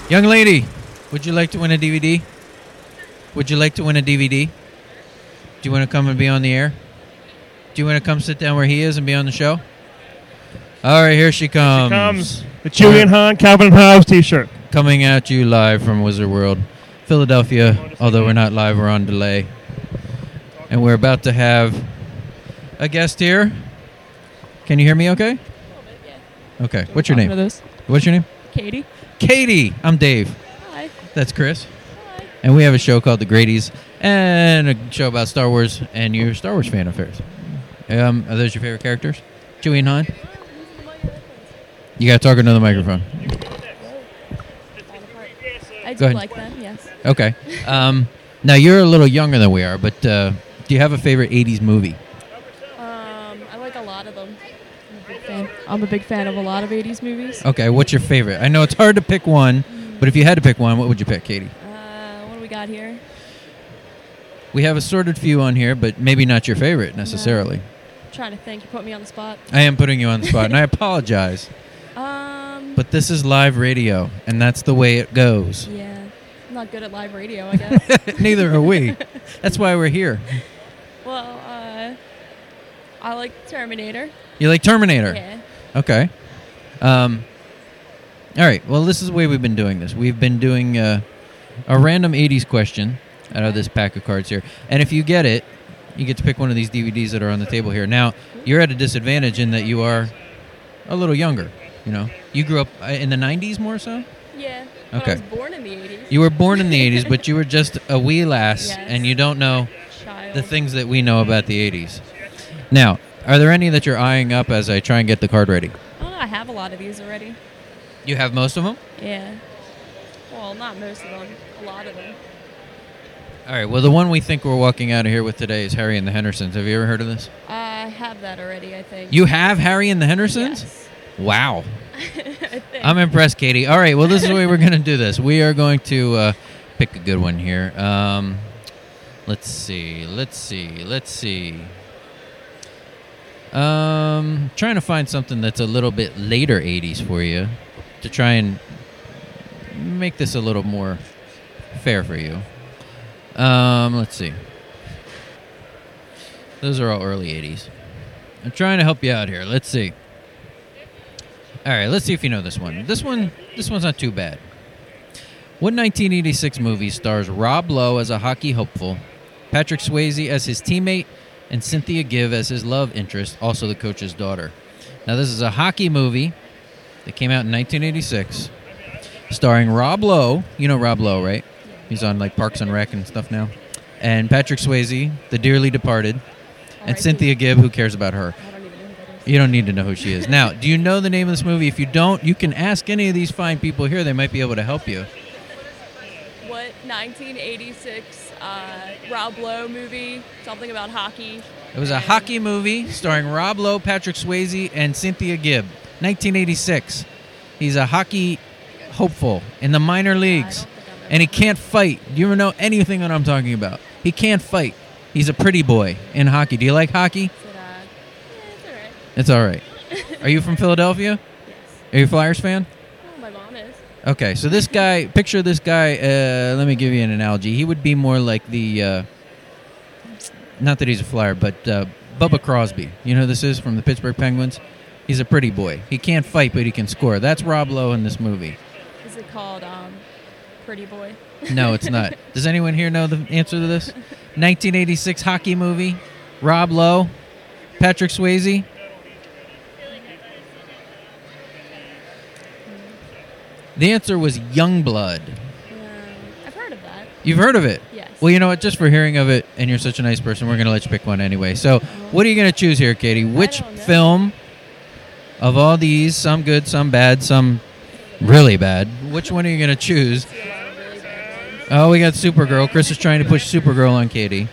Young lady, would you like to win a DVD? Would you like to win a DVD? Do you want to come and be on the air? Do you want to come sit down where he is and be on the show? All right, here she comes. Here comes the Chewy and Han Calvin and Hobbes t-shirt. Coming at you live from Wizard World, Philadelphia, although we're not live, we're on delay. And we're about to have a guest here. Can you hear me okay? A little bit, yeah. Okay, what's your name? This. What's your name? Katie. Katie. I'm Dave. Hi. That's Chris. Hi. And we have a show called The Grady's and a show about Star Wars and your Star Wars fan affairs. Are those your favorite characters? Chewie and Han? You got to talk into the microphone. I Go do ahead. like them, yes. Okay. Now, you're a little younger than we are, but do you have a favorite 80s movie? I like a lot of them. I'm a big fan of a lot of 80s movies. Okay, what's your favorite? I know it's hard to pick one, but if you had to pick one, what would you pick, Katie? What do we got here? We have a sorted few on here, but maybe not your favorite necessarily. I'm trying to think. You put me on the spot. I am putting you on the spot, and I apologize. But this is live radio, and that's the way it goes. Yeah. I'm not good at live radio, I guess. Neither are we. That's why we're here. Well, I like Terminator. You like Terminator? Yeah. Okay. All right. Well, this is the way we've been doing this. We've been doing a random 80s question out of this pack of cards here. And if you get it, you get to pick one of these DVDs that are on the table here. Now, you're at a disadvantage in that you are a little younger. You know, you grew up in the 90s more so? Yeah. But Okay. I was born in the 80s. You were born in the 80s, but you were just a wee lass, Yes. and you don't know Child. the things that we know about the 80s. Now, are there any that you're eyeing up as I try and get the card ready? I don't know. I have a lot of these already. You have most of them? Yeah. Well, not most of them. A lot of them. All right, well, the one we think we're walking out of here with today is Harry and the Hendersons. Have you ever heard of this? I have that already, I think. You have Harry and the Hendersons? Yes. Wow. I think. I'm impressed, Katie. All right, well, this is the way we're going to do this. We are going to pick a good one here. Let's see. Trying to find something that's a little bit later 80s for you to try and make this a little more fair for you. Let's see. Those are all early 80s. I'm trying to help you out here. Let's see. All right, let's see if you know this one. This one's not too bad. What 1986 movie stars Rob Lowe as a hockey hopeful, Patrick Swayze as his teammate, and Cynthia Gibb as his love interest, also the coach's daughter? Now, this is a hockey movie that came out in 1986, starring Rob Lowe. You know Rob Lowe, right? He's on like Parks and Rec and stuff now. And Patrick Swayze, the dearly departed, and R.I.P. Cynthia Gibb, who cares about her? I don't even know who that is. You don't need to know who she is. Now, do you know the name of this movie? If you don't, you can ask any of these fine people here. They might be able to help you. What 1986 Rob Lowe movie? Something about hockey. It was a hockey movie starring Rob Lowe, Patrick Swayze, and Cynthia Gibb. 1986. He's a hockey hopeful in the minor leagues. And he can't fight. Do you ever know anything that I'm talking about? He can't fight. He's a pretty boy in hockey. Do you like hockey? Is it, yeah, it's alright. It's all right. Are you from Philadelphia? Yes. Are you a Flyers fan? Oh, my mom is. Okay, so this guy, picture this guy, let me give you an analogy. He would be more like the, not that he's a Flyer, but Bubba Crosby. You know who this is from the Pittsburgh Penguins? He's a pretty boy. He can't fight, but he can score. That's Rob Lowe in this movie. Is it called Pretty Boy? No, it's not. Does anyone here know the answer to this? 1986 hockey movie, Rob Lowe, Patrick Swayze. The answer was Youngblood. I've heard of that. You've heard of it? Yes. Well, you know what? Just for hearing of it, and you're such a nice person, we're going to let you pick one anyway. So, what are you going to choose here, Katie? Which don't know. film of all these, some good, some bad, some really bad, which one are you going to choose? See a lot of really bad ones. Oh, we got Supergirl. Chris is trying to push Supergirl on Katie.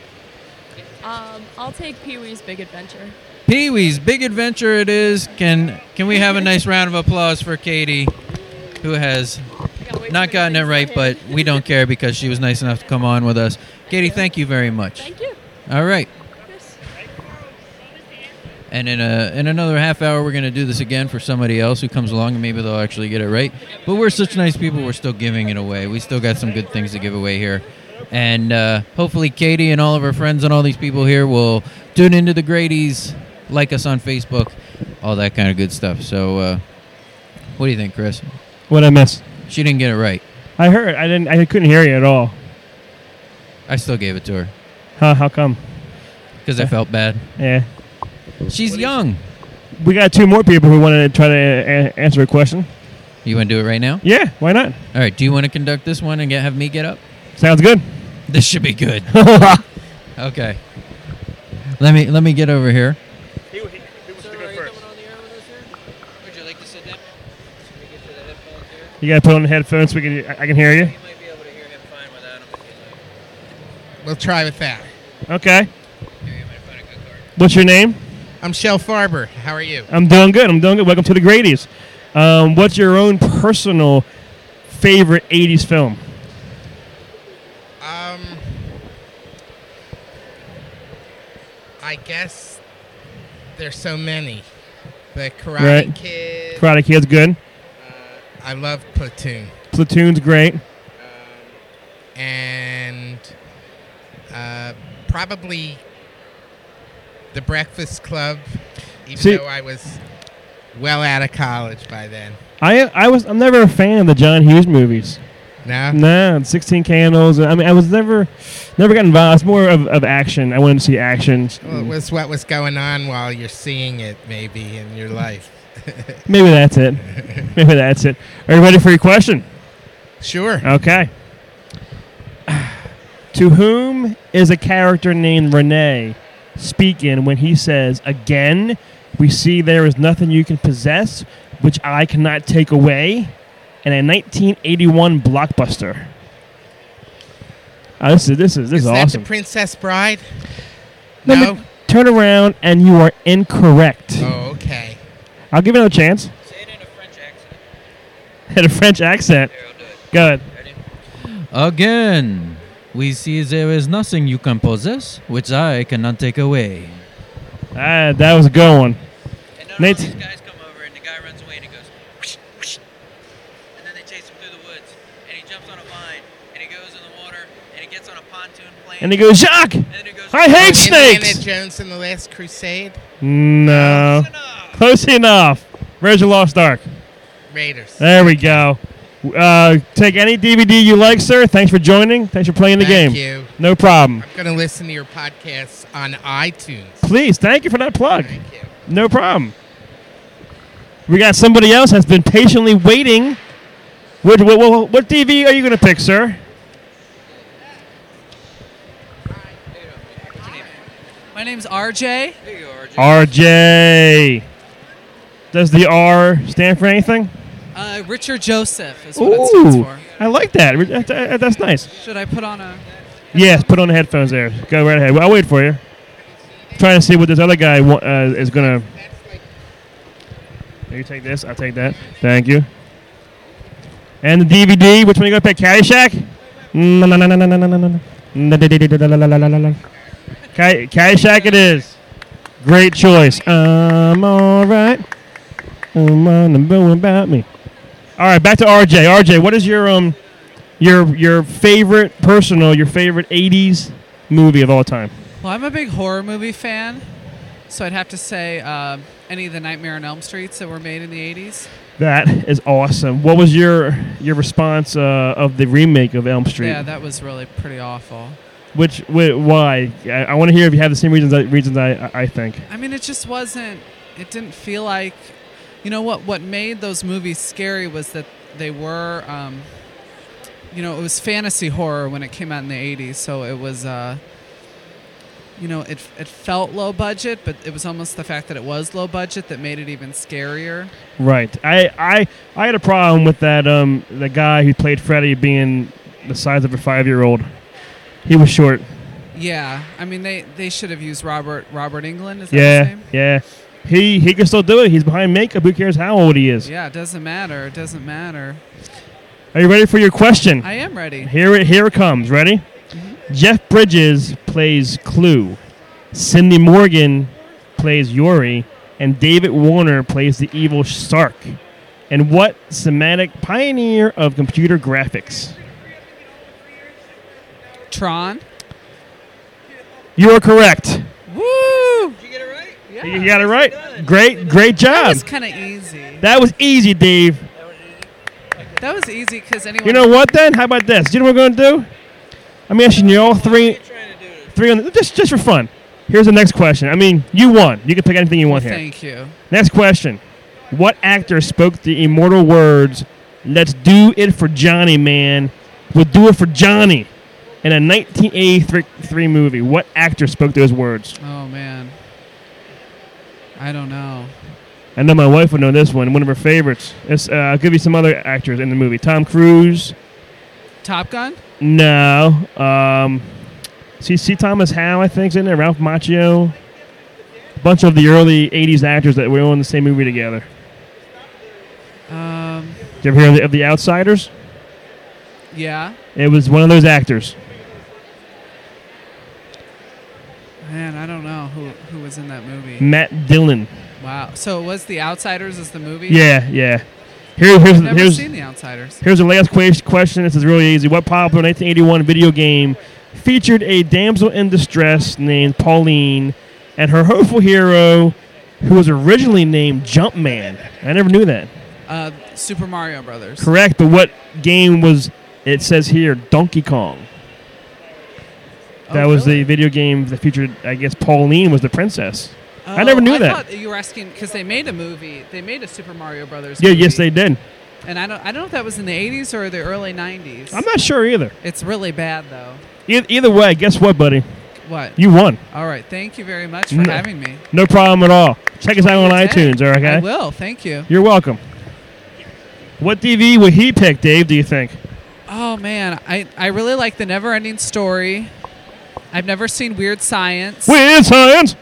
I'll take Pee-wee's Big Adventure. Pee-wee's Big Adventure it is. Can we have a nice round of applause for Katie, who has not gotten it right, but we don't care because she was nice enough to come on with us. Katie, thank you very much. Thank you. All right. Chris. And in another half hour, we're going to do this again for somebody else who comes along, and maybe they'll actually get it right. But we're such nice people, we're still giving it away. We still got some good things to give away here. And hopefully Katie and all of our friends and all these people here will tune into the Grady's, like us on Facebook, all that kind of good stuff. So what do you think, Chris? What'd I miss? She didn't get it right. I heard. I couldn't hear you at all. I still gave it to her. Huh? How come? Because I felt bad. Yeah. She's young. We got 2 more people who want to try to answer a question. You want to do it right now? Yeah, why not? All right. Do you want to conduct this one and have me get up? Sounds good. This should be good. Okay. Let me get over here. He wants to go first. Would you like to sit down? Should we get to the headphones here? You gotta put on the headphones so I can hear you. You might be able to hear him fine without him if you like. We'll try with that. Okay. Here, you might find a good card. What's your name? I'm Shel Farber. How are you? I'm doing good. Welcome to the Grady's. What's your own personal favorite 80s film? I guess there's so many. The Karate Kid. Karate Kid's good. I love Platoon. Platoon's great. And probably The Breakfast Club, even though I was well out of college by then. I'm never a fan of the John Hughes movies. No? No, 16 Candles. I mean, I was never got involved. It's more of action. I wanted to see action. Well, it was what was going on while you're seeing it, maybe, in your life. Maybe that's it. Maybe that's it. Are you ready for your question? Sure. Okay. To whom is a character named Renee speaking when he says, "Again, we see there is nothing you can possess which I cannot take away," in a 1981 blockbuster? This is Is that awesome. The Princess Bride? Let No? me turn around, and you are incorrect. Oh, okay. I'll give it another chance. Say it in a French accent. In a French accent. Here, I'll do it. Go ahead. Ready? Again, we see there is nothing you can possess which I cannot take away. That was a good one. And then Nate. all these guys come over, and the guy runs away, and he goes, whoosh, whoosh. And then they chase him through the woods, and he jumps on a vine, and he goes in the water, and he gets on a pontoon plane. And he goes, Jacques, and then he goes, I hate Indiana snakes. Jones and the Last Crusade? No. Close enough. Close enough. Where's your Lost Ark? Raiders. There we go. Take any DVD you like, sir. Thanks for joining. Thanks for playing the game. Thank you. No problem. I'm going to listen to your podcasts on iTunes. Please, thank you for that plug. Thank you. No problem. We got somebody else that's been patiently waiting. What TV are you going to pick, sir? My name's RJ. There you go, RJ. RJ. Does the R stand for anything? Richard Joseph is what it stands for. I like that. That's nice. Should I put on a... Yes, put on the headphones there. Go right ahead. I'll wait for you. Trying to see what this other guy is going to... You take this. I'll take that. Thank you. And the DVD. Which one you going to pick? Caddyshack? Caddyshack it is. Great choice. I'm all right. I'm on the boat about me. All right, back to RJ. RJ, what is your favorite your favorite 80s movie of all time? Well, I'm a big horror movie fan, so I'd have to say any of the Nightmare on Elm Streets that were made in the 80s. That is awesome. What was your response of the remake of Elm Street? Yeah, that was really pretty awful. Why? I want to hear if you have the same reasons I think. I mean, it just wasn't... It didn't feel like... You know, what made those movies scary was that they were... it was fantasy horror when it came out in the 80s, so it was... it felt low budget, but it was almost the fact that it was low budget that made it even scarier. Right. I had a problem with that the guy who played Freddy being the size of a 5-year-old. He was short. Yeah, I mean they should have used Robert Englund. Is that his name? Yeah. He can still do it. He's behind makeup. Who cares how old he is? Yeah, it doesn't matter. It doesn't matter. Are you ready for your question? I am ready. Here it comes. Ready? Mm-hmm. Jeff Bridges plays Clue. Cindy Morgan plays Yuri. and David Warner plays the evil Sark. And what Semitic pioneer of computer graphics? Tron. You are correct. Woo! Did you get it right? Yeah. You got it right. Great That job. was kind of easy. That was easy, Dave. That was easy because anyone. You know what then? How about this? Do you know what we're going to do? I'm asking you all three on just for fun. Here's the next question. I mean, you won. You can pick anything you want here. Thank you. Next question. What actor spoke the immortal words, "Let's do it for Johnny, man. We'll do it for Johnny," in a 1983 movie? What actor spoke those words? Oh man. I don't know. I know my wife would know this one of her favorites. I'll give you some other actors in the movie. Tom Cruise. Top Gun. No. C. Thomas Howell, I think, is in there. Ralph Macchio. A bunch of the early 80s actors that were all in the same movie together. Did you ever hear of The Outsiders? Yeah. It was one of those actors. Man, I don't know who was in that movie. Matt Dillon. Wow. So it was The Outsiders as the movie? Yeah. I've never seen The Outsiders. Here's the last question. This is really easy. What popular 1981 video game featured a damsel in distress named Pauline and her hopeful hero who was originally named Jumpman? I never knew that. Super Mario Brothers. Correct, but what game was, it says here, Donkey Kong. That was the video game that featured, I guess, Pauline was the princess. I never knew that. I thought you were asking because they made a movie. They made a Super Mario Brothers. Yeah, movie. yes, they did. And I don't know if that was in the 80s or the early 90s. I'm not sure either. It's really bad though. Either way, guess what, buddy? What? You won. All right. Thank you very much for having me. No problem at all. Check us out on Okay. iTunes, okay? I will. Thank you. You're welcome. What DVD would he pick, Dave, do you think? Oh man, I really like The Never Ending Story. I've never seen Weird Science. Weird Science!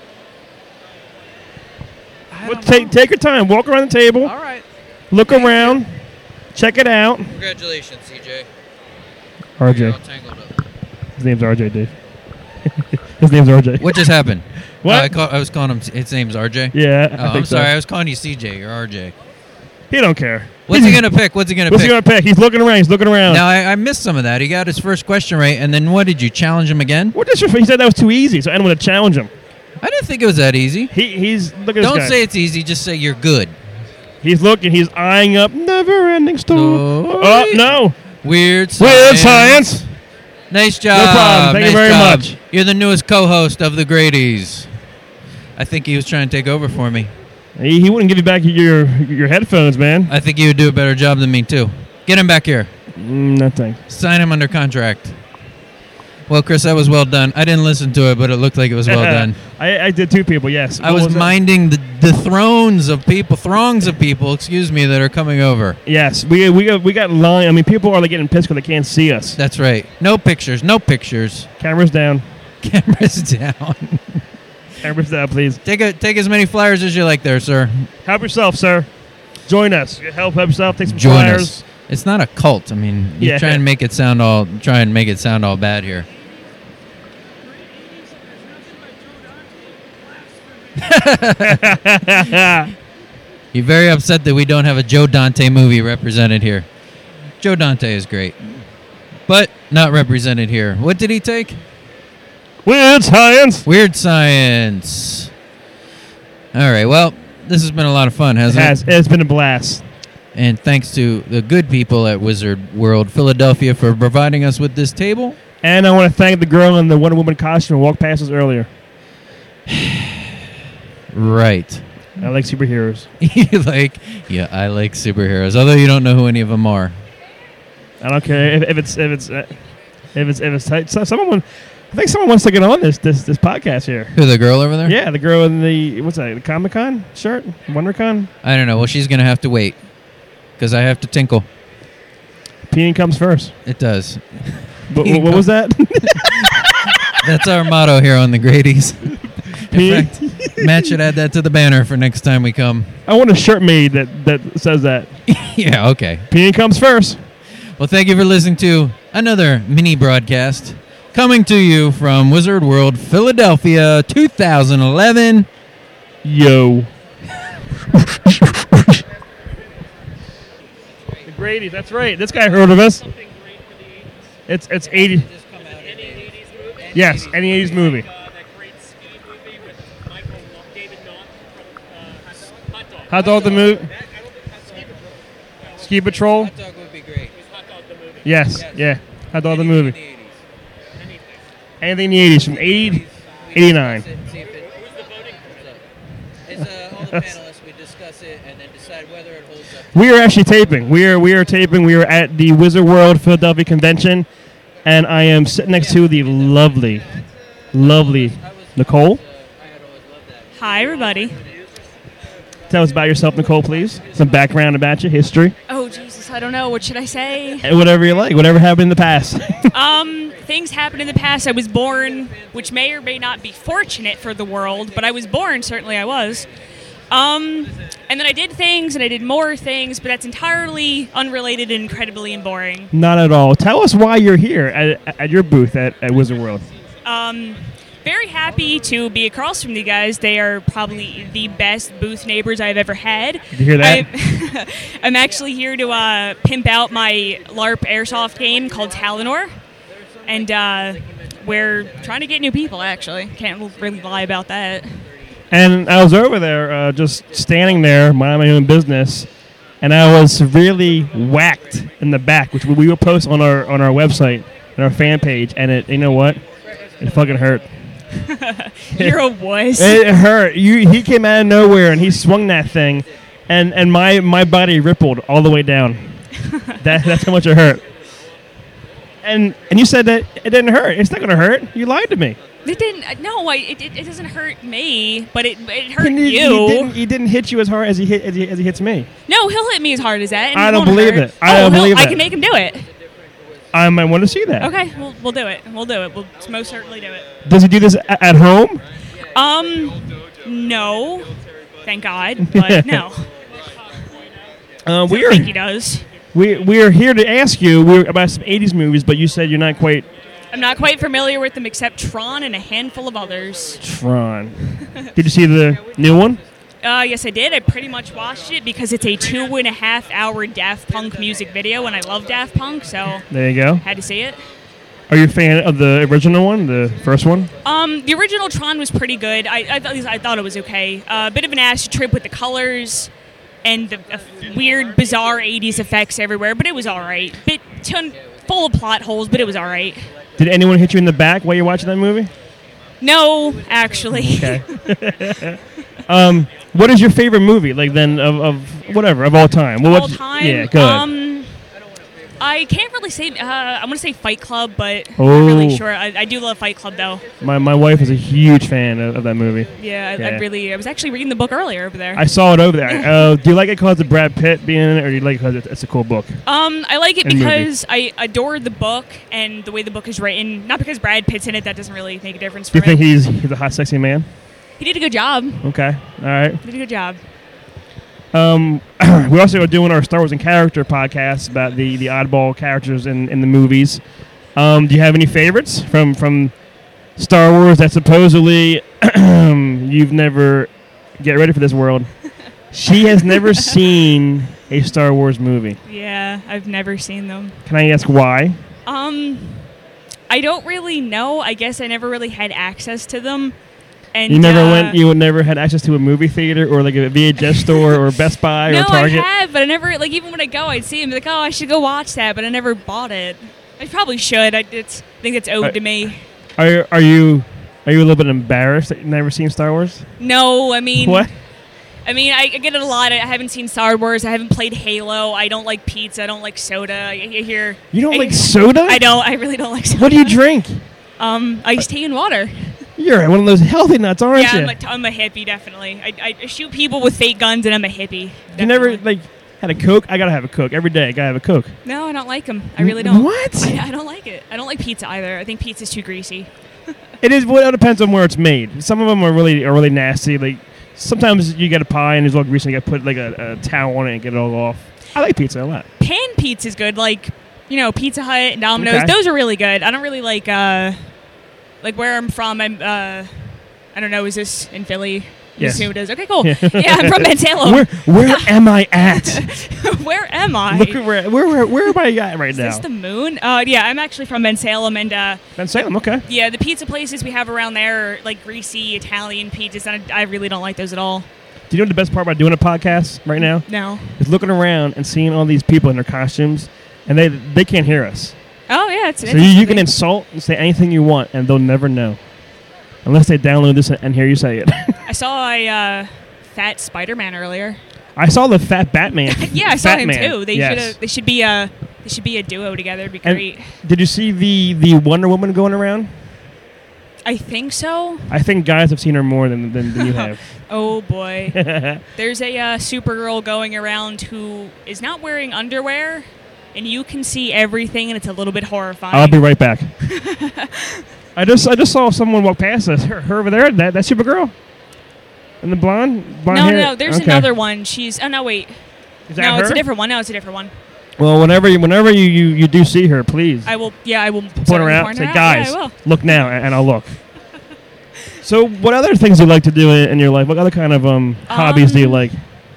I Well, don't know. take your time. Walk around the table. All right. Look around. Check it out. Congratulations, CJ. RJ. His name's RJ, Dave. His name's RJ. What just happened? What? I was calling him. His name's RJ. Yeah, Oh, I think I'm sorry. so. I was calling you CJ or RJ. He don't care. What's he gonna pick? What's he gonna What's pick? he gonna pick? He's looking around. He's looking around. Now I missed some of that. He got his first question right, and then what did you challenge him again? What is your? He said that was too easy, so I didn't want to challenge him. I didn't think it was that easy. He's look at this Don't guy. say it's easy. Just say you're good. He's looking. He's eyeing up. Never-ending story. No. Oh no! Weird science. Weird Science. Nice job. No problem. Thank you Nice very job. much. You're the newest co-host of the Grady's. I think he was trying to take over for me. He wouldn't give you back your headphones, man. I think he would do a better job than me too. Get him back here. Nothing. Sign him under contract. Well, Chris, that was well done. I didn't listen to it, but it looked like it was well done. I did two people. Yes. I What was that? minding the throngs of people, excuse me, that are coming over. Yes, we got line. I mean, people are like getting pissed because they can't see us. That's right. No pictures. Cameras down. Cameras down. Cameras down, please. Take as many flyers as you like there, sir. Help yourself, sir. Join us. Help yourself. Take some Join flyers. us. It's not a cult. I mean, you Yeah. try and make it sound all bad here. You're very upset that we don't have a Joe Dante movie represented here. Joe Dante is great, but not represented here. What did he take? Weird Science. Weird Science. All right. Well, this has been a lot of fun, hasn't it? It's been a blast. And thanks to the good people at Wizard World Philadelphia for providing us with this table. And I want to thank the girl in the Wonder Woman costume who walked past us earlier. Right. I like superheroes. I like superheroes, although you don't know who any of them are. I don't care if it's tight. So someone, I think someone wants to get on this podcast here. Who, the girl over there? Yeah, the girl in the the Comic-Con shirt, WonderCon. I don't know. Well, she's gonna have to wait because I have to tinkle. Peeing comes first. It does. What was that? That's our motto here on the Grady's. In Peeing. fact, Matt should add that to the banner for next time we come. I want a shirt made that says that. Yeah. Okay. Peeing comes first. Well, thank you for listening to another mini broadcast coming to you from Wizard World Philadelphia 2011. Yo. The Grady's, that's right. This guy heard of us. It's 80. Yes, any 80s movie. Hot Dog the movie. Ski Patrol. Hot dog would be great. Yes, yeah. Hot Dog the movie. Anything in the 80s from 80 89. It's all the panelists. We discuss it and then decide whether it holds up. We are actually taping. We are taping. We are at the Wizard World Philadelphia Convention, and I am sitting next to the lovely Nicole. Hi, everybody. Tell us about yourself, Nicole, please. Some background about you, history. Oh, Jesus, I don't know. What should I say? Whatever you like. Whatever happened in the past. Things happened in the past. I was born, which may or may not be fortunate for the world, but I was born, certainly I was. And then I did things, and I did more things, but that's entirely unrelated and incredibly boring. Not at all. Tell us why you're here at your booth at Wizard World. Very happy to be across from you guys. They are probably the best booth neighbors I've ever had. Did you hear that? I'm actually here to pimp out my LARP airsoft game called Talinor. And we're trying to get new people, actually. Can't really lie about that. And I was over there just standing there, minding my own business, and I was severely whacked in the back, which we will post on our website, on our fan page, and it, you know what? It fucking hurt. You're a wuss. It hurt. He came out of nowhere and he swung that thing, and my body rippled all the way down. That's how much it hurt. And you said that it didn't hurt. It's not gonna hurt. You lied to me. It didn't. No, it doesn't hurt me, but it hurt you. He didn't hit you as hard as he hits me. No, he'll hit me as hard as that. And I it don't won't believe hurt. it. I don't believe I it. can make him do it. I might want to see that. Okay, we'll do it. We'll do it. We'll most certainly do it. Does he do this at home? No. Thank God, but no. We I are think he does. we are here to ask you about some 80s movies, but you said you're not quite I'm not quite familiar with them except Tron and a handful of others. Tron. Did you see the new one? Yes, I did. I pretty much watched it because it's a 2.5-hour Daft Punk music video, and I love Daft Punk, so There you go. had to see it. Are you a fan of the original one, the first one? The original Tron was pretty good. I thought it was okay. A bit of an acid trip with the colors and the weird, bizarre 80s effects everywhere, but it was all right. Full of plot holes, but it was all right. Did anyone hit you in the back while you're watching that movie? No, actually. Okay. What is your favorite movie, like then of whatever of all time? Well, All time? Yeah, go ahead. I can't really say. I'm going to say Fight Club, but Oh. I'm not really sure. I do love Fight Club, though. My wife is a huge fan of that movie. Yeah, Yeah. I was actually reading the book earlier over there. I saw it over there. Do you like it because of Brad Pitt being in it, or do you like it because it's a cool book? I like it And because I adore the book and the way the book is written. Not because Brad Pitt's in it. That doesn't really make a difference Do for you think me. he's a hot, sexy man? He did a good job. Okay, all right. He did a good job. We also are doing our Star Wars and Character podcast about the oddball characters in the movies. Do you have any favorites from Star Wars that supposedly you've never... Get ready for this, world. She has never seen a Star Wars movie. Yeah, I've never seen them. Can I ask why? I don't really know. I guess I never really had access to them. And You never had access to a movie theater or like a VHS store or Best Buy no, or Target? I have, but I never, like, even when I go, I'd see them, like, oh, I should go watch that, but I never bought it. I probably should. I think it's owed to me. Are you a little bit embarrassed that you've never seen Star Wars? No, I mean... What? I mean, I get it a lot. I haven't seen Star Wars. I haven't played Halo. I don't like pizza. I don't like soda. I hear... You don't like soda? I don't. I really don't like soda. What do you drink? Iced tea and water. You're one of those healthy nuts, aren't Yeah, you? I'm a hippie, definitely. I shoot people with fake guns, and I'm a hippie. You never definitely. had a Coke? I gotta have a Coke every day. I gotta have a Coke. No, I don't like them. I really don't. What? I don't like it. I don't like pizza either. I think pizza's too greasy. It is. Well, it depends on where it's made. Some of them are really nasty. Like sometimes you get a pie and there's all grease and you got to put like a towel on it and get it all off. I like pizza a lot. Pan pizza's good. Like, Pizza Hut and Domino's. Okay. Those are really good. I don't really like where I'm from. I don't know. Is this in Philly? You Yes. assume it is. Okay, cool. Yeah. Yeah, I'm from Bensalem. Where am I at? Where am I? Look at where am I at right Is now? this the moon? Yeah, I'm actually from Bensalem, and Bensalem, okay. yeah, the pizza places we have around there are like greasy Italian pizzas, and I really don't like those at all. Do you know what the best part about doing a podcast right now? No. Is looking around and seeing all these people in their costumes, and they can't hear us. Oh yeah, it's So you can insult and say anything you want, and they'll never know. Unless they download this and hear you say it. I saw a fat Spider-Man earlier. I saw the fat Batman. Yeah, I saw Fat him Man. too. They Yes. should be a duo together. It'd be And great. did you see the Wonder Woman going around? I think so. I think guys have seen her more than you have. Oh boy. There's a Supergirl going around who is not wearing underwear, and you can see everything, and it's a little bit horrifying. I'll be right back. I just saw someone walk past us. Her over there. That Supergirl. And the blonde No, hair. no, there's Okay. another one. She's. Oh no, wait. Is that No, her? it's a different one. No, it's a different one. Well, whenever you do see her, please I will. Yeah, I will. point her certainly out. point Say, her guys, Yeah, I will. look now, and I'll look. So, what other things do you like to do in your life? What other kind of hobbies do you like?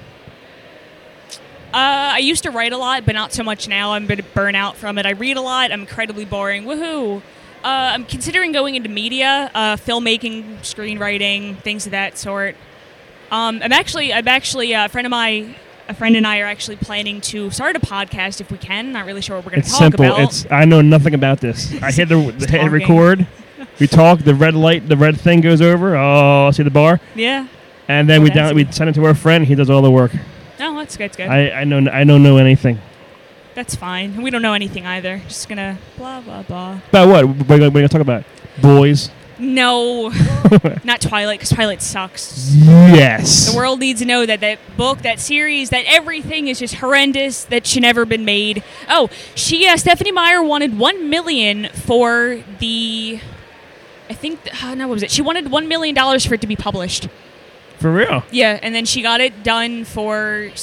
I used to write a lot, but not so much now. I'm a bit burnt out from it. I read a lot. I'm incredibly boring. Woohoo! I'm considering going into media, filmmaking, screenwriting, things of that sort. I'm actually a friend and I are actually planning to start a podcast if we can. Not really sure what we're going to It's talk simple. about. I know nothing about this. I hit hit talking. record. We talk. The red thing goes over. Oh, I see the bar, Yeah. and then Oh, we that's we send it to our friend. He does all the work. No, that's good. That's good. I don't know anything. That's fine. We don't know anything either. Just gonna blah blah blah. About what? We're gonna talk about boys. No, not Twilight, because Twilight sucks. Yes. The world needs to know that that book, that series, that everything is just horrendous. That should never been made. Oh, Stephanie Meyer wanted $1 million for the. I think no, what was it? She wanted $1 million for it to be published. For real. Yeah, and then she got it done for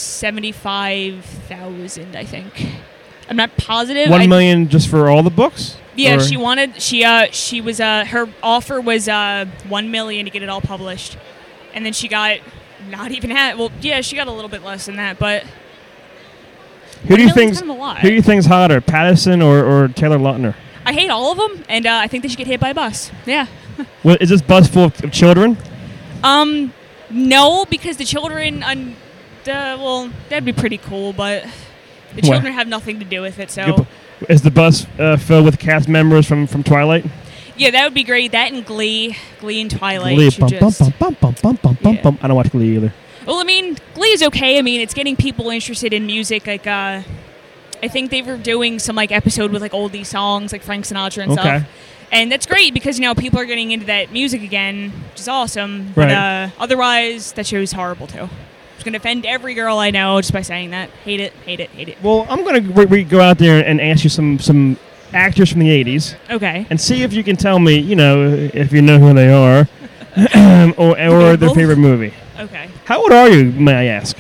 $75,000. I think. I'm not positive. $1 million just for all the books. Yeah, Or- she wanted. She was. Her offer was $1 million to get it all published, and then she got not even that. Well, yeah, she got a little bit less than that, but Who do you $1 million's think's kind of a lot. Who do you think's hotter, Patterson or Taylor Lautner? I hate all of them, and I think they should get hit by a bus. Yeah. What, is this bus full of children? No, because the children. Well, that'd be pretty cool, but the What? children have nothing to do with it. So Is the bus filled with cast members from Twilight? yeah, that would be great. That and Glee and Twilight. Glee. should Bum, bum, just- bum, bum, bum, bum, bum, bum, Yeah. bum. I don't watch Glee either. Well, I mean, Glee is okay. I mean, it's getting people interested in music. Like, I think they were doing some like episode with like oldie songs, like Frank Sinatra and Okay. stuff. And that's great because people are getting into that music again, which is awesome. But Right. otherwise, that show is horrible too. I'm just gonna offend every girl I know just by saying that. Hate it, hate it, hate it. Well, I'm gonna go out there and ask you some actors from the '80s Okay. and see if you can tell me, if you know who they are, or their both. favorite movie. Okay. How old are you, may I ask?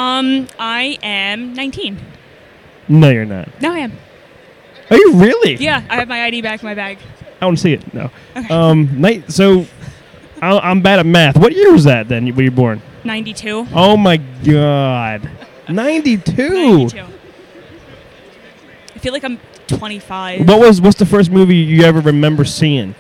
I am 19. No, you're not. No, I am. Are you really? Yeah, I have my ID back in my bag. I want to see it. No. Okay. So, I'm bad at math. What year was that then? When you were born? 92. Oh my God, 92. 92. I feel like I'm 25. What's the first movie you ever remember seeing?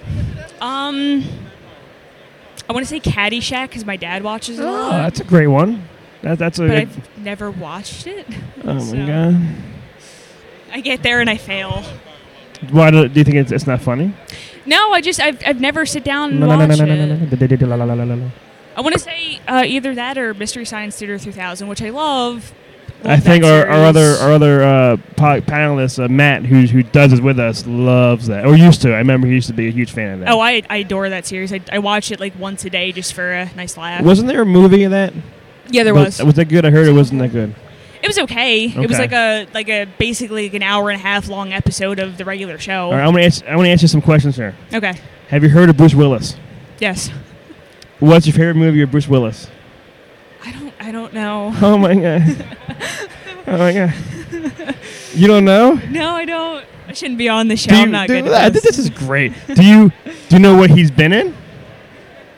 I want to say Caddyshack because my dad watches it a Oh, lot. that's a great one. That's a. But good- I've never watched it. oh so my God. I get there and I fail. Why do you think it's not funny? No, I've never sit down and No, watched no, no, it. no, no, no, no, no, no. I want to say either that or Mystery Science Theater 3000, which I love. I Love think that our series. other panelist Matt, who does this with us, loves that, or used to. I remember he used to be a huge fan of that. Oh, I adore that series. I watch it like once a day just for a nice laugh. Wasn't there a movie of that? Yeah, there was. Was that good? I heard it wasn't that good. It was okay. It was Okay. like a basically like an hour and a half long episode of the regular show. All right, I'm gonna ask you some questions here. Okay. Have you heard of Bruce Willis? Yes. What's your favorite movie of Bruce Willis? I don't know. Oh my God. Oh my God. You don't know? No, I don't. I shouldn't be on the show. I'm not good at this. This is great. Do you know what he's been in?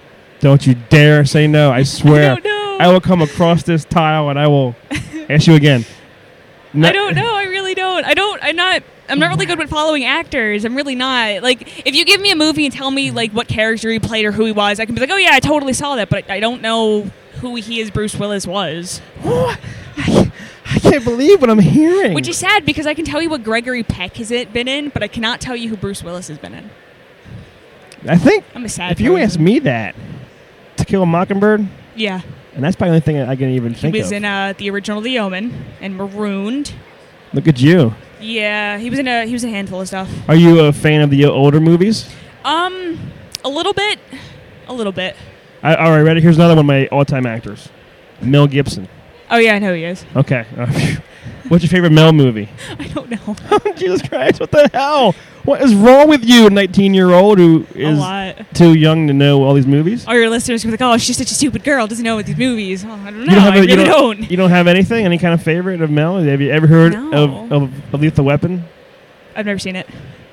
Don't you dare say no. I swear. I don't know. I will come across this tile and I will ask you again. No. I don't know. I really don't. I'm not really good with following actors. I'm really not. Like, if you give me a movie and tell me like what character he played or who he was, I can be like, oh yeah, I totally saw that, but I don't know who he as Bruce Willis was. What? I can't believe what I'm hearing. Which is sad because I can tell you what Gregory Peck has been in, but I cannot tell you who Bruce Willis has been in. I think I'm a sad if you person. ask me that, To Kill a Mockingbird, Yeah. and that's probably the only thing I can even He think was of. in the original The Omen and Marooned. Look at you. Yeah, he was in a handful of stuff. Are you a fan of the older movies? A little bit. A little bit. All right, ready? Here's another one of my all-time actors, Mel Gibson. Oh yeah, I know who he is. Okay. What's your favorite Mel movie? I don't know. Jesus Christ, what the hell? What is wrong with you, 19-year-old who A is lot. too young to know all these movies? All your listeners will be like, "Oh, she's such a stupid girl. Doesn't know what these movies." Oh, I don't know. You don't have I a- really you don't. You don't have anything? Any kind of favorite of Mel? Have you ever heard No. of Lethal Weapon? I've never seen it.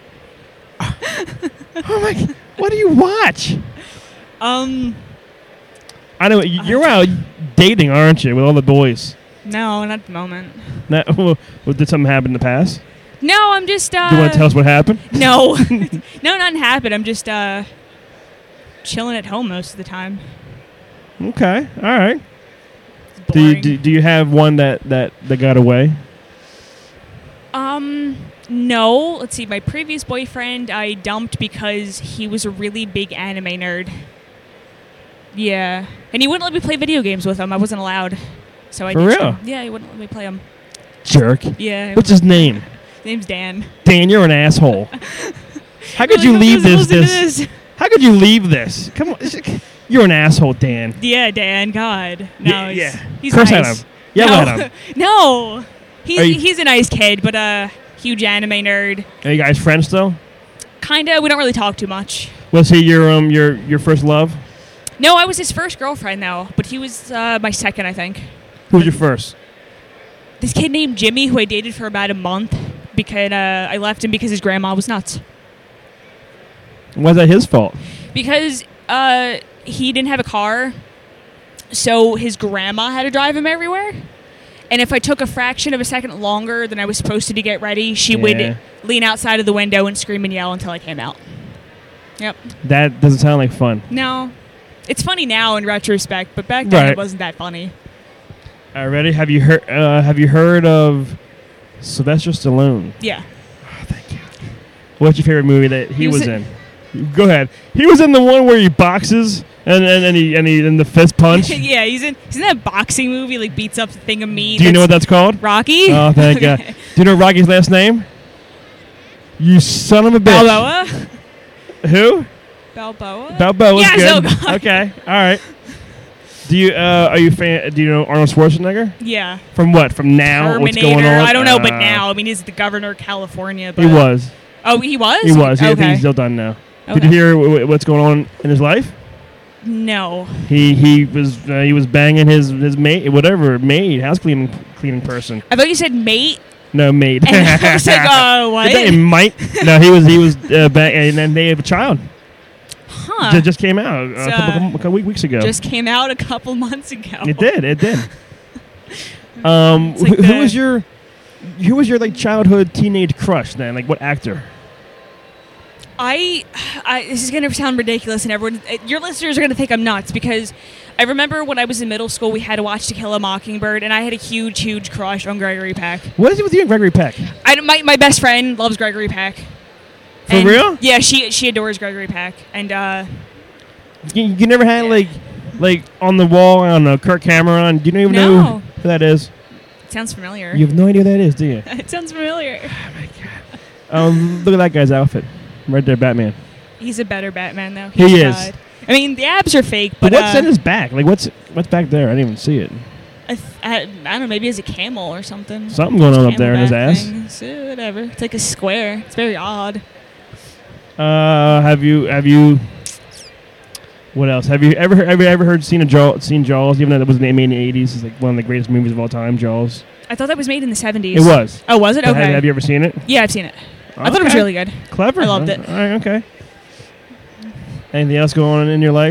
Oh my! What do you watch? Um, I know you're out dating, aren't you, with all the boys? no, not at the moment. Well, did something happen in the past? No, I'm just. Do you want to tell us what happened? No, no, nothing happened. I'm just chilling at home most of the time. Okay, all right. It's Do you boring. do you have one that got away? No. Let's see. My previous boyfriend I dumped because he was a really big anime nerd. Yeah, and he wouldn't let me play video games with him. I wasn't allowed. So I For ditched real? him. Yeah, he wouldn't let me play them. Jerk. Yeah. What's his name? His name's Dan. Dan, you're an asshole. How could you Like, leave listen to this? How could you leave this? Come on, you're an asshole, Dan. Yeah, Dan. God. No. He's Curse nice. at him. Yell no. at him. No. Are He's you- he's a nice kid, but huge anime nerd. Are you guys friends still? Kinda. We don't really talk too much. Was he your first love? No, I was his first girlfriend though, but he was my second, I think. Who was your first? This kid named Jimmy, who I dated for about a month, because I left him because his grandma was nuts. Was that his fault? Because he didn't have a car, so his grandma had to drive him everywhere. And if I took a fraction of a second longer than I was supposed to get ready, she Yeah. would lean outside of the window and scream and yell until I came out. Yep. That doesn't sound like fun. No. It's funny now in retrospect, but back then Right. it wasn't that funny. All right, ready? Have you heard of Sylvester Stallone? Yeah. Oh, thank you. What's your favorite movie that he He was was in? Go ahead. He was in the one where he boxes and he in the fist punch. Yeah, he's in that boxing movie, like beats up the thing of meat. Do you know what that's called? Rocky? Oh, thank God. Okay. Do you know Rocky's last name? You son of a bitch. Balboa? Who? Balboa? Balboa's Yes, good. oh God. Okay, all right. Do you are you fan? Do you know Arnold Schwarzenegger? Yeah. From what? From now? What's Terminator. going on? I don't know, but now. I mean, he's the governor of California. But He was. Oh, he was? He was. Yeah, I think Okay. he's still done now. Did Okay. you hear what's going on in his life? No. He was banging his maid, whatever maid, house cleaning person. I thought you said mate. No maid. And I was like, what? It might. No, he was and then they have a child. Huh. Just came out a couple weeks ago. Just came out a couple months ago. It did. It's like Who was your like childhood teenage crush then? Like what actor? I this is gonna sound ridiculous, and everyone, your listeners are gonna think I'm nuts because I remember when I was in middle school, we had to watch To Kill a Mockingbird, and I had a huge crush on Gregory Peck. What is it with you and Gregory Peck? My best friend loves Gregory Peck. For And real? Yeah, she adores Gregory Peck, and You never had like on the wall, I don't know, Kirk Cameron. Do you even know No. who that is? it sounds familiar. You have no idea who that is, do you? It sounds familiar. Look at that guy's outfit, right there, Batman. He's a better Batman though. He He's is. God. I mean, the abs are fake, But but what's in his back? Like what's back there? I didn't even see it. I don't know. Maybe it's a camel or something. Something going on up there in his Camelback ass. thing. So, whatever. It's like a square. It's very odd. Have you? What else? Have you ever seen Jaws? Even though that was made in the 80s, it's like one of the greatest movies of all time. Jaws. I thought that was made in the 70s. It was. Oh, was it? But Okay. Have you ever seen it? Yeah, I've seen it. I thought it was Okay. really good. Clever. I loved it. All right. Okay. Anything else going on in your life?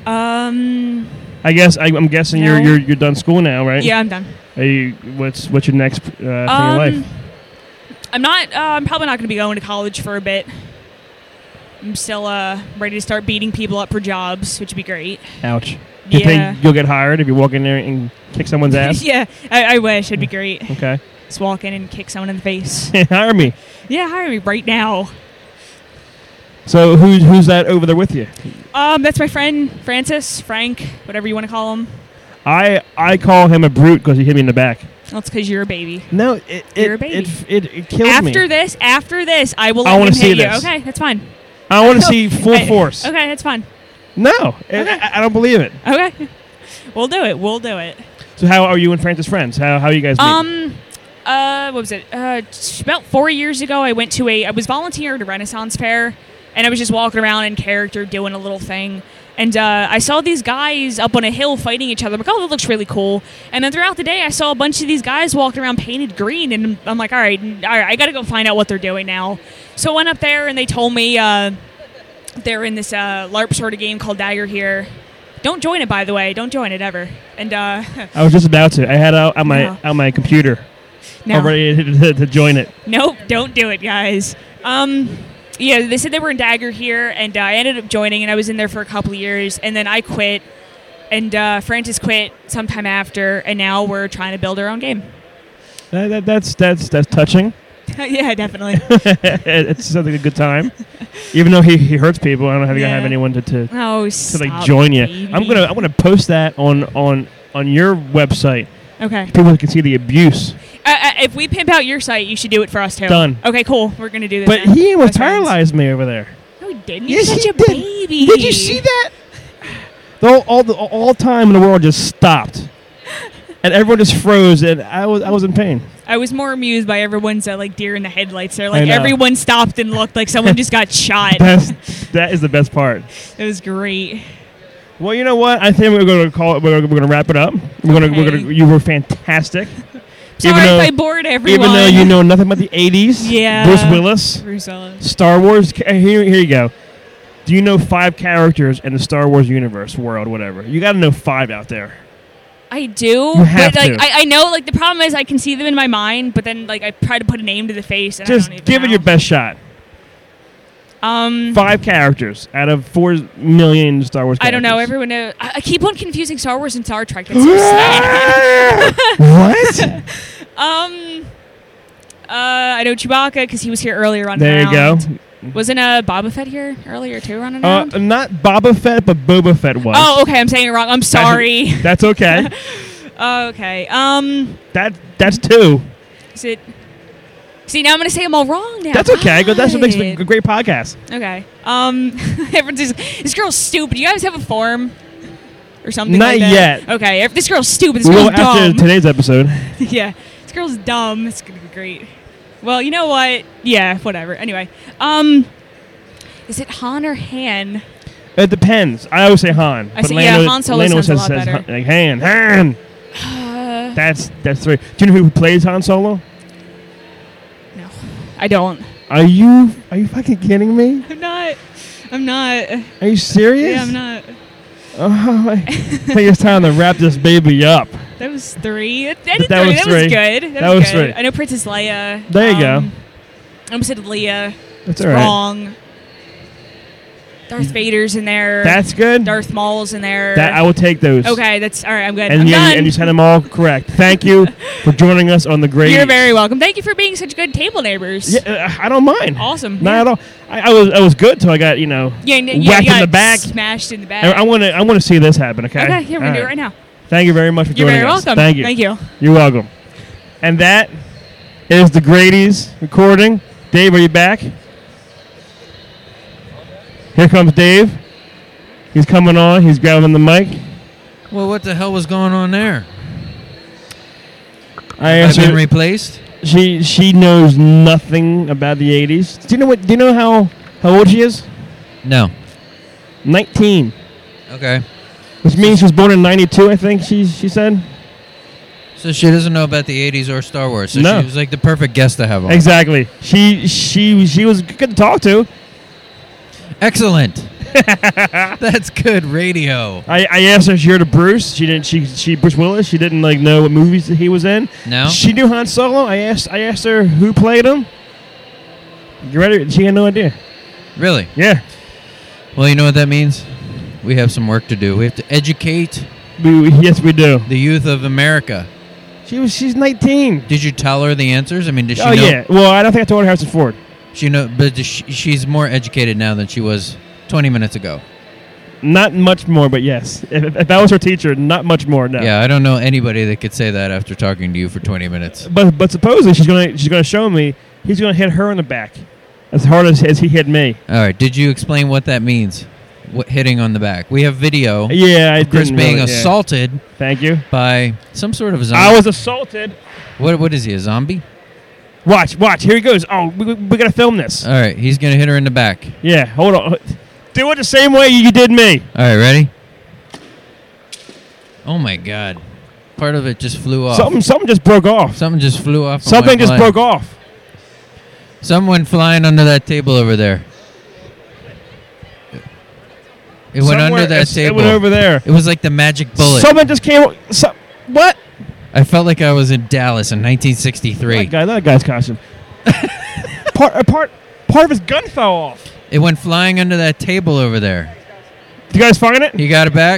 I guess I'm guessing No. you're done school now, right? Yeah, I'm done. Are you, what's your next thing in life? I'm not. I'm probably not going to be going to college for a bit. I'm still ready to start beating people up for jobs, which would be great. Ouch. Do you Yeah. think you'll get hired if you walk in there and kick someone's ass? Yeah, I wish. It'd be great. Okay. Just walk in and kick someone in the face. Hire me. Yeah, hire me right now. So who's that over there with you? That's my friend Frank, whatever you want to call him. I call him a brute because he hit me in the back. That's because you're a baby. No, You're a baby. it kills me. After this, I will I let wanna him see hit you. this. Okay, that's fine. I want to see full Okay, force. Okay, that's fine. No, I don't believe it. Okay, we'll do it. We'll do it. So how are you and Francis friends? How you guys meet? What was it? About 4 years ago, I was volunteering at a Renaissance fair, and I was just walking around in character doing a little thing. And I saw these guys up on a hill fighting each other. I'm like, oh, that looks really cool. And then throughout the day, I saw a bunch of these guys walking around painted green. And I'm like, all right, I got to go find out what they're doing now. So I went up there, and they told me they're in this LARP sort of game called Dagger here. Don't join it, by the way. Don't join it ever. And I was just about to. I had out on my computer no. ready to join it. Nope, don't do it, guys. Yeah, they said they were in Dagger here, and I ended up joining, and I was in there for a couple of years, and then I quit, and Francis quit sometime after, and now we're trying to build our own game. That's touching. Yeah, definitely. It sounds like a good time. Even though he hurts people, I don't have Yeah. anyone to Oh, stop, join you. baby. I'm gonna post that on your website. Okay. People can see the abuse. If we pimp out your site, you should do it for us too. Done. Okay, cool. We're gonna do this. But now. he almost Best friends. paralyzed me over there. No, he didn't. Yes, He's such he a did. baby. Did you see that? All time in the world just stopped, and everyone just froze, and I was in pain. I was more amused by everyone's like deer in the headlights there. I Like know. everyone stopped and looked like someone just got shot. That is the best part. It was great. Well, you know what? I think we're going to call it. We're going to wrap it up. Okay. You were fantastic. Sorry Even though- if I bored everyone. Even though you know nothing about the 80s. Yeah. Bruce Willis. Bruce Willis. Star Wars. Here you go. Do you know 5 characters in the Star Wars universe, world, whatever? You got to know 5 out there. I do, You have but like to. I know, like the problem is I can see them in my mind, but then like I try to put a name to the face, and Just I don't even give it know. your best shot. 5 characters out of 4 million Star Wars characters. I don't know. Everyone knows. I keep on confusing Star Wars and Star Trek. That's so sad. What? I know Chewbacca because he was here earlier on. There you go. Wasn't Boba Fett here earlier too, running around? Not Boba Fett, but Boba Fett was. Oh, okay. I'm saying it wrong. I'm sorry. That's okay. Okay. That's 2. Is it? See, now I'm gonna say them all wrong now. That's okay. 'Cause that's what makes God. a great podcast. Okay. Everyone's just, this girl's stupid. You guys have a form or something Not like that? yet. Okay. If this girl's stupid, this We will girl's after dumb. today's episode. Yeah. This girl's dumb. It's gonna be great. Well, you know what? Yeah, whatever. Anyway. Is it Han or Han? It depends. I always say Han. I but say, yeah, Lando- Han Solo Lando sounds a lot says better. Han, like Han. That's 3. Do you know who plays Han Solo? No. I don't. Are you fucking kidding me? I'm not. Are you serious? Yeah, I'm not. Oh, I think it's time to wrap this baby up. That was 3. I did That 3. was That was 3. good. That was good. 3. I know Princess Leia. There you go. I almost said Leia. That's It's all right. wrong. Darth Vader's in there. That's good. Darth Maul's in there. That I will take those. Okay, that's all right. I'm good. And I'm you done. and you said them all correct. Thank you for joining us on the great. You're very welcome. Thank you for being such good table neighbors. Yeah, I don't mind. Awesome. Not yeah. at all. I was good till I got Yeah, whacked in the back. Smashed in the back. I want to see this happen. Okay. Okay, here we're gonna do it All right now. Thank you very much for You're joining very us. welcome. Thank you. Thank you. You're welcome. And that is the Grady's recording. Dave, are you back? Here comes Dave. He's coming on. He's grabbing the mic. Well, what the hell was going on there? I Have asked I been her. replaced? She knows nothing about the 80s. Do you know how old she is? No. 19. Okay. Which means she was born in 92, I think she said. So she doesn't know about the 80s or Star Wars. So No. she was like the perfect guest to have on. Exactly. She was good to talk to. Excellent. That's good radio. I asked her if she heard of Bruce. She didn't. She Bruce Willis. She didn't know what movies he was in. No? She knew Han Solo. I asked her who played him. You ready? She had no idea. Really? Yeah. Well, you know what that means? We have some work to do. We have to educate Yes, we do. the youth of America. She's 19. Did you tell her the answers? I mean, does she Oh know? yeah. Well, I don't think I told her Harrison Ford. She know, but she's more educated now than she was 20 minutes ago. Not much more, but yes. If I was her teacher, not much more. No. Yeah, I don't know anybody that could say that after talking to you for 20 minutes. But supposedly she's gonna show me he's gonna hit her in the back as hard as he hit me. All right, did you explain what that means? What hitting on the back? We have video. Yeah, I of Chris didn't being really, yeah. assaulted Thank you. by some sort of zombie. I was assaulted. What is he? A zombie? Watch. Here he goes. Oh, we gotta film this. All right, he's gonna hit her in the back. Yeah, hold on. Do it the same way you did me. All right, ready? Oh my God! Part of it just flew off. Something just broke off. Something just flew off. Something just broke off. Something went flying under that table over there. It went under Somewhere that table. It went over there. It was like the magic bullet. Something just came. What? I felt like I was in Dallas in 1963. That guy's costume. part of his gun fell off. It went flying under that table over there. You guys find it? You got it back?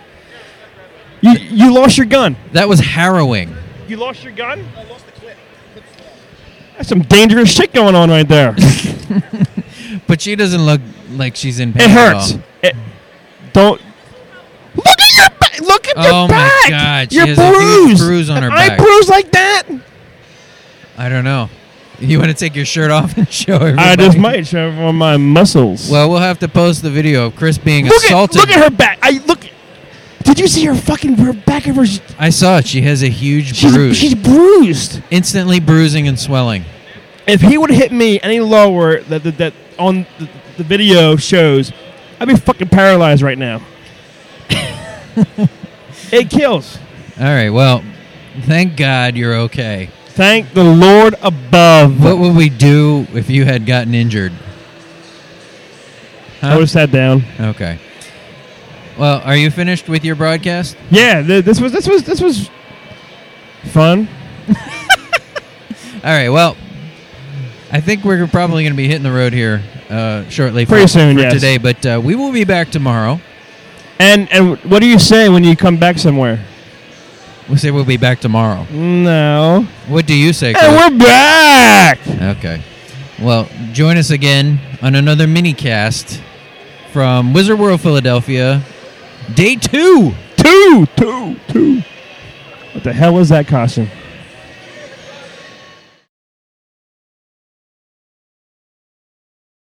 You lost your gun. That was harrowing. You lost your gun? I lost the clip. That's some dangerous shit going on right there. But she doesn't look like she's in pain. It at hurts. all. Don't. Look at your back. Look at your Oh back. my God, she You're has a huge bruised. bruise on her Am back. I bruised like that? I don't know. You want to take your shirt off and show everybody? I just might show everyone my muscles. Well, we'll have to post the video of Chris being look assaulted. look at her back. Did you see her back of her? I saw it. She has a huge bruise. She's bruised. Instantly bruising and swelling. If he would have hit me any lower that on the video shows, I'd be fucking paralyzed right now. It kills. All right. Well, thank God you're okay. Thank the Lord above. What would we do if you had gotten injured? I would have sat down. Okay. Well, are you finished with your broadcast? Yeah, this was fun. All right. Well, I think we're probably going to be hitting the road here shortly. Pretty soon, for yes. today, but we will be back tomorrow. And what do you say when you come back somewhere? We say we'll be back tomorrow. No. What do you say, And Chris? we're back. Okay. Well, join us again on another mini cast from Wizard World Philadelphia, day 2. Two. What the hell is that costume?